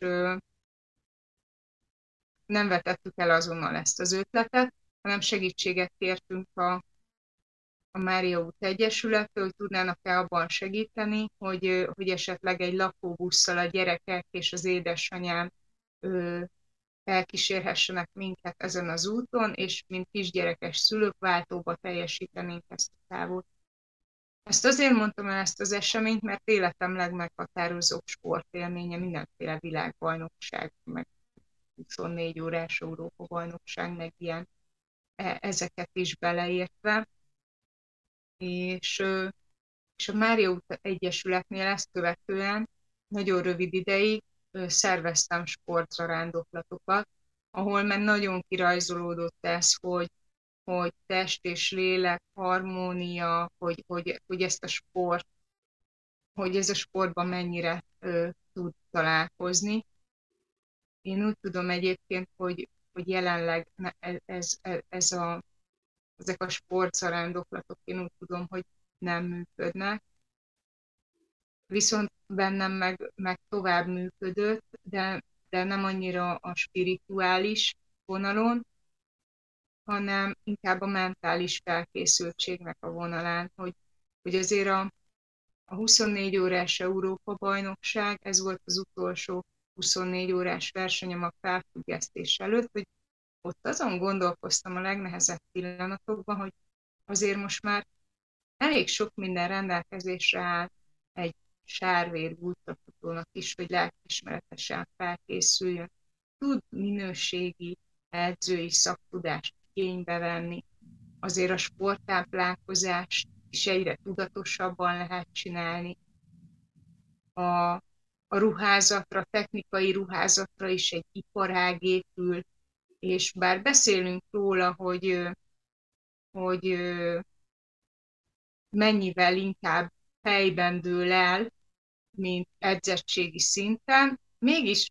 nem vetettük el azonnal ezt az ötletet, hanem segítséget kértünk a Mária út Egyesülettől, hogy tudnának-e abban segíteni, hogy esetleg egy lakóbusszal a gyerekek és az édesanyám elkísérhessenek minket ezen az úton, és mint kisgyerekes szülők váltóba teljesítenénk ezt a távot. Ezt azért mondtam el ezt az eseményt, mert életem legmeghatározóbb sportélménye mindenféle világbajnokság, meg 24 órás Európa-bajnokság, meg ilyen ezeket is beleértve. És a Mária Út Egyesületnél ezt követően nagyon rövid ideig szerveztem sportzarándoklatokat, ahol már nagyon kirajzolódott ez, hogy test és lélek harmónia, hogy ezt a sport, hogy ez a sportban mennyire tud találkozni. Én úgy tudom egyébként, hogy jelenleg ezek a sportzarándoklatok, én úgy tudom, hogy nem működnek. Viszont bennem meg tovább működött, de nem annyira a spirituális vonalon, hanem inkább a mentális felkészültségnek a vonalán, hogy azért a 24 órás Európa-bajnokság, ez volt az utolsó 24 órás versenyem a felfüggesztés előtt, hogy ott azon gondolkoztam a legnehezebb pillanatokban, hogy azért most már elég sok minden rendelkezésre áll egy sárvér ultrafutónak is, hogy lelkiismeretesen felkészüljön. Tud minőségi edzői szaktudást igénybe venni. Azért a sporttáplálkozást is egyre tudatosabban lehet csinálni. A ruházatra, technikai ruházatra is egy iparág épül, és bár beszélünk róla, hogy mennyivel inkább fejben dől el, mint edzettségi szinten, mégis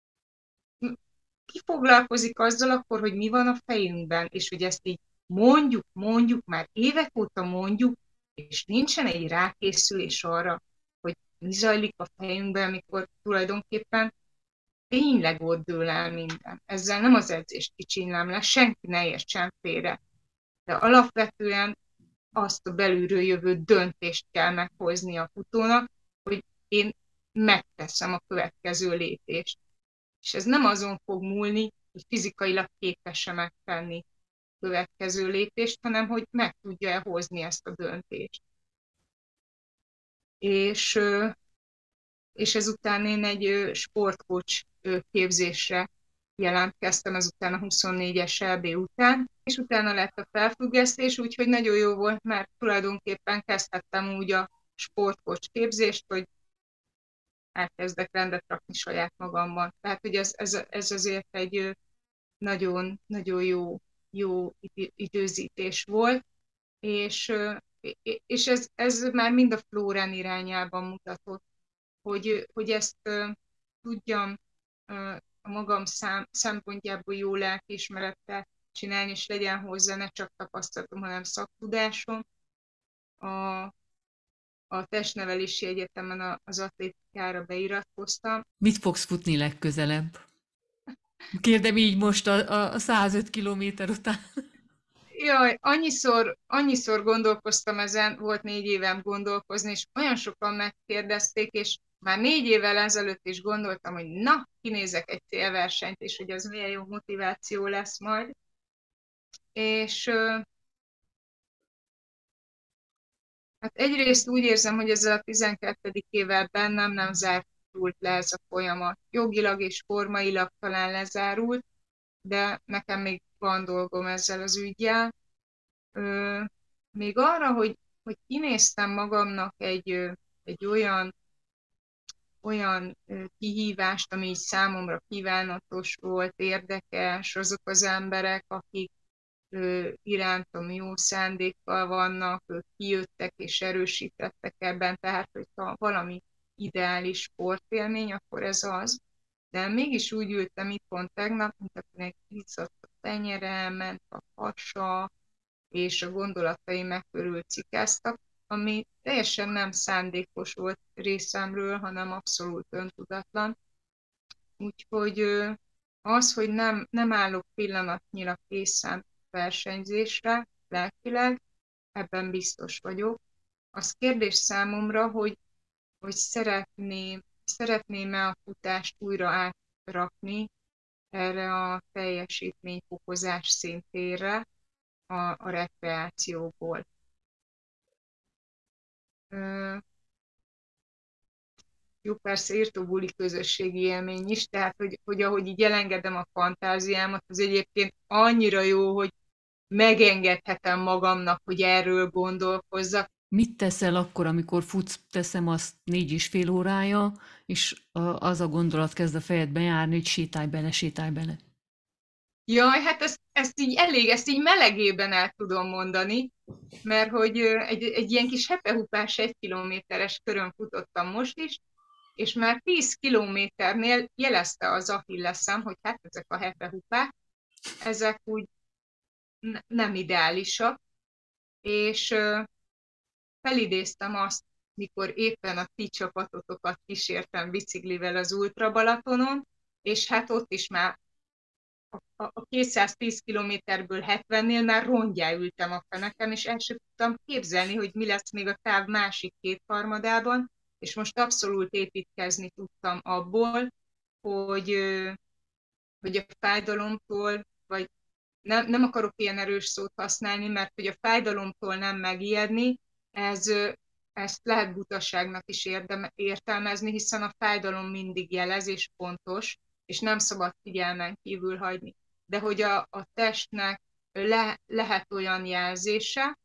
ki foglalkozik azzal akkor, hogy mi van a fejünkben, és hogy ezt így mondjuk, már évek óta mondjuk, és nincsen egy rákészülés arra, hogy mi zajlik a fejünkben, amikor tulajdonképpen tényleg ott dől el minden. Ezzel nem az edzést kicsinlem le, senki ne értsen félre. De alapvetően azt a belülről jövő döntést kell meghozni a futónak, hogy én megteszem a következő lépést. És ez nem azon fog múlni, hogy fizikailag képes-e megtenni a következő lépést, hanem hogy meg tudja-e hozni ezt a döntést. És ezután én egy sportcoach képzésre jelentkeztem, ezután a 24-es EB után, és utána lett a felfüggesztés, úgyhogy nagyon jó volt, mert tulajdonképpen kezdhettem úgy a sportcoach képzést, hogy elkezdek rendet rakni saját magamban. Tehát, hogy ez azért egy nagyon, nagyon jó időzítés volt, és ez már mind a Flórán irányában mutatott, hogy ezt tudjam a magam szempontjából jó lelkiismerettel csinálni, és legyen hozzá ne csak tapasztalatom, hanem szaktudásom. A testnevelési egyetemen az atlétikára beiratkoztam. Mit fogsz futni legközelebb? Kérdem így most a 105 kilométer után. Jaj, annyiszor gondolkoztam ezen, volt 4 évem gondolkozni, és olyan sokan megkérdezték, és már 4 évvel ezelőtt is gondoltam, hogy na, kinézek egy célversenyt, és hogy az milyen jó motiváció lesz majd. És hát egyrészt úgy érzem, hogy ezzel a 12. évvel bennem nem zárult le ez a folyamat. Jogilag és formailag talán lezárult, de nekem még van dolgom ezzel az üggyel. Még arra, hogy kinéztem magamnak egy olyan kihívást, ami így számomra kívánatos volt, érdekes, azok az emberek, akik irántom jó szándékkal vannak, ők kijöttek és erősítettek ebben, tehát hogyha valami ideális sportélmény, akkor ez az. De mégis úgy ültem itthon tegnap, mint akinek izzadt a tenyere, ment a hasa, és a gondolatai megkörül cikáztak, ami teljesen nem szándékos volt részemről, hanem abszolút öntudatlan. Úgyhogy az, hogy nem állok pillanatnyira készen versenyzésre, lelkileg, ebben biztos vagyok. Az kérdés számomra, hogy szeretném-e a futást újra átrakni erre a teljesítményfokozás szintérre a rekreációból. Jó, persze írtóbuli közösségi élmény is, tehát hogy ahogy így elengedem a fantáziámat, az egyébként annyira jó, hogy megengedhetem magamnak, hogy erről gondolkozzak. Mit teszel akkor, amikor futsz, teszem azt 4,5 órája, és az a gondolat kezd a fejedbe járni, hogy sétálj bele, sétálj bele. Jaj, hát ezt így melegében el tudom mondani, mert hogy egy ilyen kis hepehupás 1 kilométeres körön futottam most is, és már 10 kilométernél jelezte az Achilleszem, hogy hát ezek a hepehupák, ezek úgy nem ideálisak, és felidéztem azt, mikor éppen a ti csapatotokat kísértem biciklivel az Ultra Balatonon, és hát ott is már a 210 kilométerből 70-nél már rongyá ültem a fenekem, és el sem tudtam képzelni, hogy mi lesz még a táv másik kétharmadában, és most abszolút építkezni tudtam abból, hogy a fájdalomtól, vagy nem akarok ilyen erős szót használni, mert hogy a fájdalomtól nem megijedni, ezt lehet butaságnak is értelmezni, hiszen a fájdalom mindig jelez és fontos, és nem szabad figyelmen kívül hagyni. De hogy a testnek lehet olyan jelzése,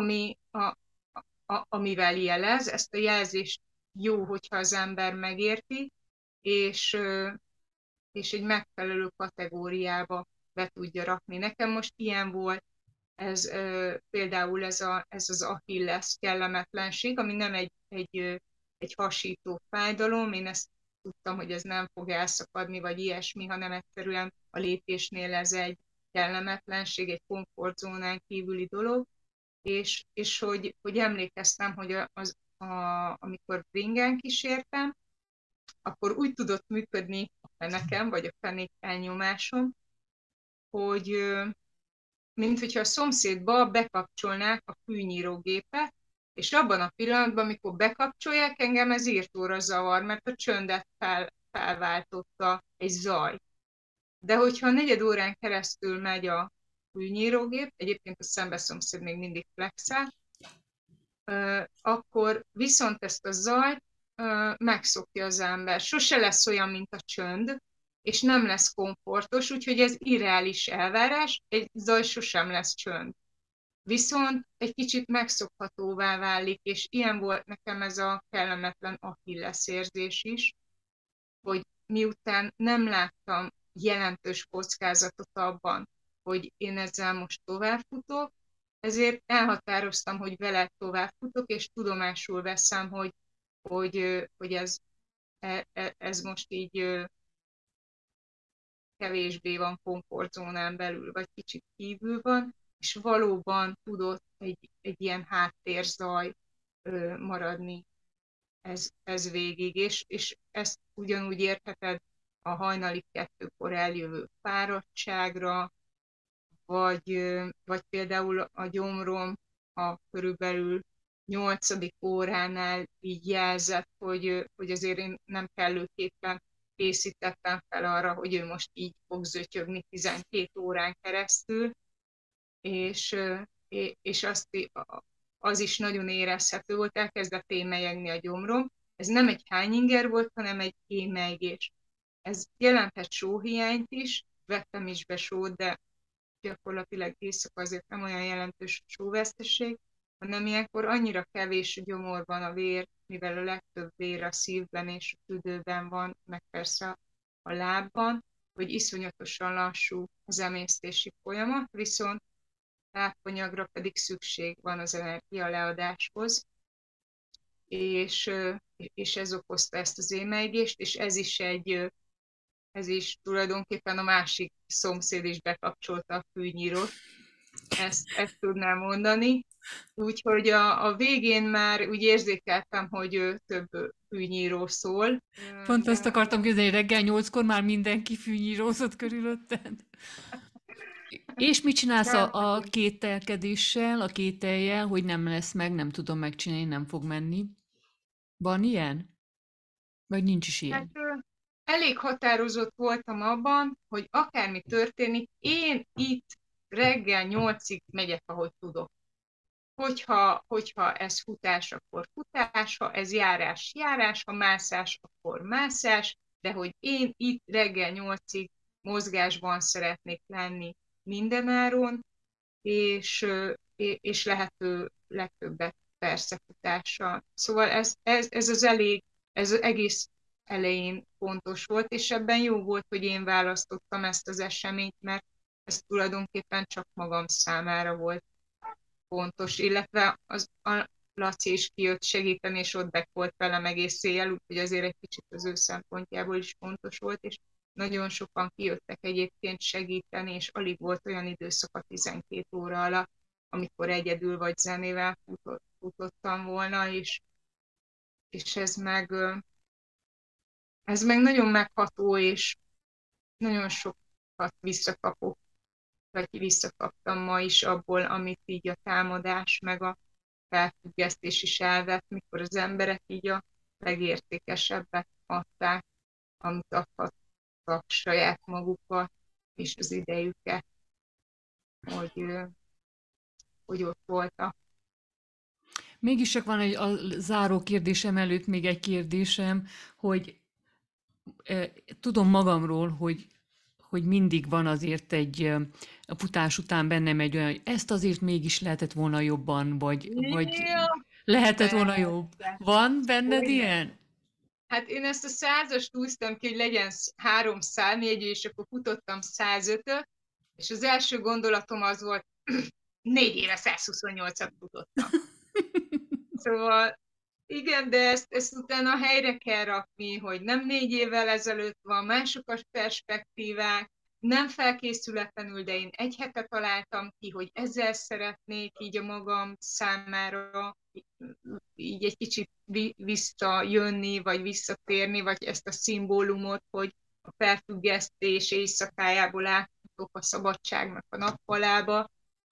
amivel jelez, ezt a jelzést jó, hogyha az ember megérti, és, és egy megfelelő kategóriába be tudja rakni. Nekem most ilyen volt, például ez az Achilles kellemetlenség, ami nem egy hasító fájdalom, én ezt tudtam, hogy ez nem fog elszakadni, vagy ilyesmi, hanem egyszerűen a lépésnél ez egy kellemetlenség, egy komfortzónán kívüli dolog, és hogy emlékeztem, hogy amikor ringen kísértem, akkor úgy tudott működni a fenekem, vagy a fenék elnyomásom, hogy mint hogyha a szomszédba bekapcsolnák a fűnyírógépet, és abban a pillanatban, amikor bekapcsolják, engem ez írtóra zavar, mert a csöndet felváltotta egy zaj. De hogyha 4 órán keresztül megy a fűnyírógép, egyébként a szembeszomszéd még mindig flexál, akkor viszont ezt a zajt megszokja az ember. Sose lesz olyan, mint a csönd, és nem lesz komfortos, úgyhogy ez irreális elvárás, egy zaj sosem lesz csönd. Viszont egy kicsit megszokhatóvá válik, és ilyen volt nekem ez a kellemetlen Achilles érzés is, hogy miután nem láttam jelentős kockázatot abban, hogy én ezzel most továbbfutok, ezért elhatároztam, hogy vele továbbfutok, és tudomásul veszem, hogy ez most így kevésbé van komfortzónán belül, vagy kicsit kívül van, és valóban tudott egy ilyen háttérzaj maradni ez végig, és ezt ugyanúgy értheted a hajnali 2-kor eljövő fáradtságra, vagy például a gyomrom a körülbelül 8. óránál így jelzett, hogy azért én nem kellőképpen készítettem fel arra, hogy ő most így fog zötyögni 12 órán keresztül, és az is nagyon érezhető volt, elkezdett émelyegni a gyomrom. Ez nem egy hányinger volt, hanem egy émelygés. Ez jelenthet sóhiányt is, vettem is be sót, de gyakorlatilag éjszaka azért nem olyan jelentős sóveszteség, hanem ilyenkor annyira kevés gyomorban a vér, mivel a legtöbb vér a szívben és a tüdőben van, meg persze a lábban, hogy iszonyatosan lassú az emésztési folyamat, viszont tápanyagra pedig szükség van az energia leadáshoz, és ez okozta ezt az émelygést, és ez is tulajdonképpen a másik szomszéd is bekapcsolta a fűnyírót, ezt tudnám mondani. Úgyhogy a végén már úgy érzékeltem, hogy több fűnyíró szól. Pont azt akartam kérdezni, reggel 8-kor már mindenki fűnyírózott körülötted. És mit csinálsz a kételkedéssel, a kétellyel, hogy nem lesz meg, nem tudom megcsinálni, nem fog menni? Van ilyen? Vagy nincs is ilyen? Hát elég határozott voltam abban, hogy akármi történik, én itt reggel 8-ig megyek, ahogy tudok. Hogyha ez futás, akkor futás, ha ez járás, járás, ha mászás, akkor mászás, de hogy én itt reggel 8-ig mozgásban szeretnék lenni mindenáron, és lehető legtöbbet persze futással. Szóval ez az egész elején fontos volt, és ebben jó volt, hogy én választottam ezt az eseményt, mert ez tulajdonképpen csak magam számára volt fontos, illetve a Laci is kijött segíteni, és ott volt velem egész éjjel, úgyhogy azért egy kicsit az ő szempontjából is fontos volt, és nagyon sokan kijöttek egyébként segíteni, és alig volt olyan időszak a 12 óra alatt, amikor egyedül vagy zenével futottam volna, és ez meg nagyon megható, és nagyon sokat visszakapok, vagy visszakaptam ma is abból, amit így a támadás, meg a felfüggesztés is elvett, mikor az emberek így a legértékesebbet adták, amit adhattak saját magukat, és az idejüket, hogy ott voltak. Mégis csak van a záró kérdésem előtt még egy kérdésem, hogy tudom magamról, hogy mindig van azért a futás után bennem egy olyan, hogy ezt azért mégis lehetett volna jobban, vagy Ja, lehetett volna jobb. persze. Van benned Hogyne. ilyen? Hát én ezt a 100-ast úsztam ki, hogy legyen 3 számjegyű, és akkor futottam 105-öt, és az első gondolatom az volt, 4 éve 128-at futottam. Szóval igen, de ezt utána helyre kell rakni, hogy nem 4 évvel ezelőtt van, mások a perspektívák, nem felkészületlenül, de én egy hete találtam ki, hogy ezzel szeretnék így a magam számára így egy kicsit visszajönni, vagy visszatérni, vagy ezt a szimbólumot, hogy a felfüggesztés éjszakájából átfutok a szabadságnak a nappalába,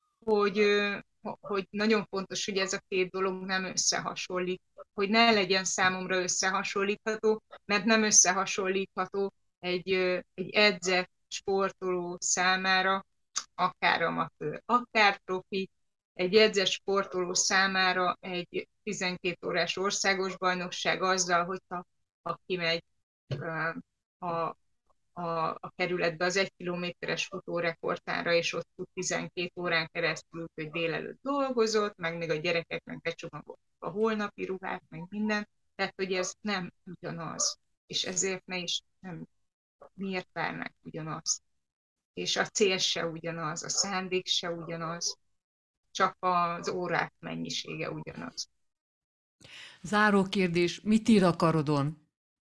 hogy nagyon fontos, hogy ez a két dolog nem összehasonlít, hogy ne legyen számomra összehasonlítható, mert nem összehasonlítható egy edzett sportoló számára, akár amatőr, akár profi, egy edzett sportoló számára egy 12 órás országos bajnokság azzal, hogyha kimegy a a kerületbe az 1 kilométeres futórekordtára, és ott fut 12 órán keresztül, hogy délelőtt dolgozott, meg még a gyerekeknek becsomagoltak a holnapi ruhát, meg minden. Tehát, hogy ez nem ugyanaz. És ezért miért várnak ugyanazt. És a cél se ugyanaz, a szándék se ugyanaz, csak az órák mennyisége ugyanaz. Záró kérdés, mit ír a karodon?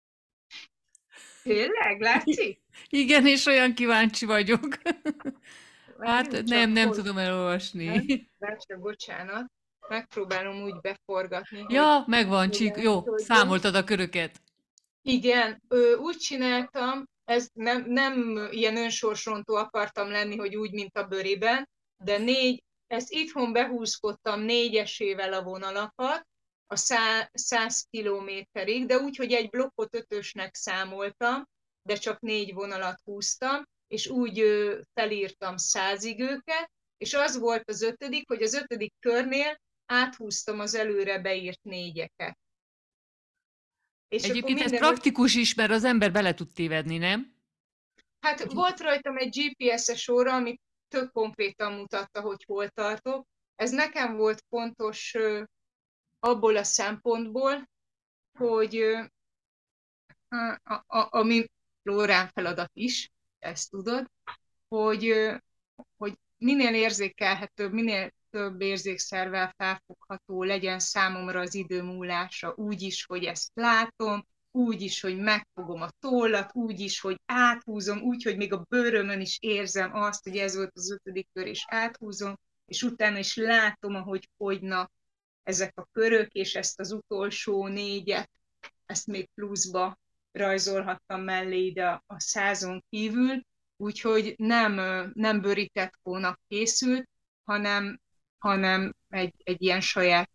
Tényleg, látszik? Igen, és olyan kíváncsi vagyok. Hát nem hogy tudom elolvasni. Bárcsak, bocsánat, megpróbálom úgy beforgatni, Ja, megvan, hogy Csík. Jó, látszódjon. számoltad a köröket. Igen, úgy csináltam, ez nem ilyen önsorsrontó akartam lenni, hogy úgy, mint a bőriben, de ezt itthon behúzkodtam 4-esével a vonalakat, a 100 kilométerig, de úgy, hogy egy blokkot 5-ösnek számoltam, de csak 4 vonalat húztam, és úgy felírtam 100-ig őket, és az volt az 5., hogy az 5. körnél áthúztam az előre beírt 4-eket. És akkor Egyébként ez praktikus is, mert az ember bele tud tévedni, nem? Hát volt rajtam egy GPS-es óra, ami tök konkrétan mutatta, hogy hol tartok. Ez nekem volt fontos abból a szempontból, hogy ami Lórán feladat is, ezt tudod, hogy minél érzékelhetőbb, minél több érzékszervvel felfogható legyen számomra az idő múlása, úgy is, hogy ezt látom, úgy is, hogy megfogom a tollat, úgy is, hogy áthúzom, úgy, hogy még a bőrömön is érzem azt, hogy ez volt az 5. kör, és áthúzom, és utána is látom, ahogy fogynak ezek a körök, és ezt az utolsó 4-et, ezt még pluszba rajzolhattam mellé ide a 100-on kívül, úgyhogy nem bőrített hónap készült, hanem egy ilyen saját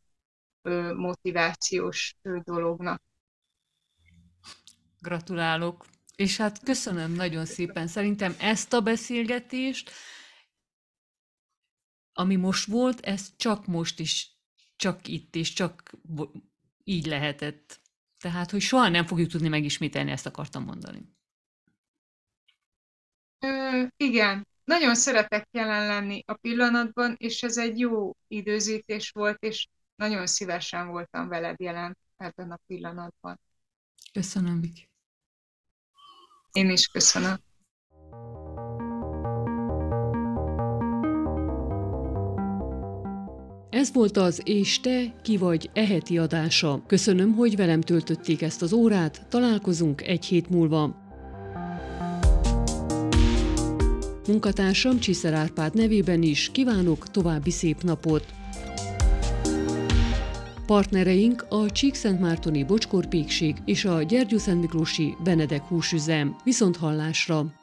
motivációs dolognak. Gratulálok. És hát köszönöm nagyon szépen. Szerintem ezt a beszélgetést, ami most volt, ez csak most is, csak itt és csak így lehetett. Tehát, hogy soha nem fogjuk tudni megismételni, ezt akartam mondani. Igen, nagyon szeretek jelen lenni a pillanatban, és ez egy jó időzítés volt, és nagyon szívesen voltam veled jelen ebben a pillanatban. Köszönöm, Viki. Én is köszönöm. Ez volt az És te, ki vagy heti adása. Köszönöm, hogy velem töltötték ezt az órát, találkozunk egy hét múlva. Munkatársam Csiszer Árpád nevében is kívánok további szép napot. Partnereink a Csíkszentmártoni Bocskor Pékség és a Gyergyószentmiklósi Benedek húsüzem. Viszonthallásra!